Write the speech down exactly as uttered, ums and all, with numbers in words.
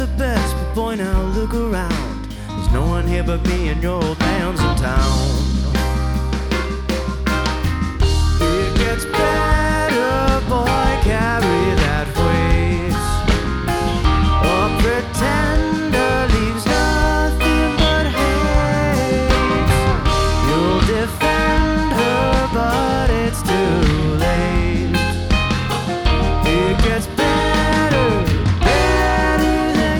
the best, but boy now look around. There's no one here but me and your old man's in town.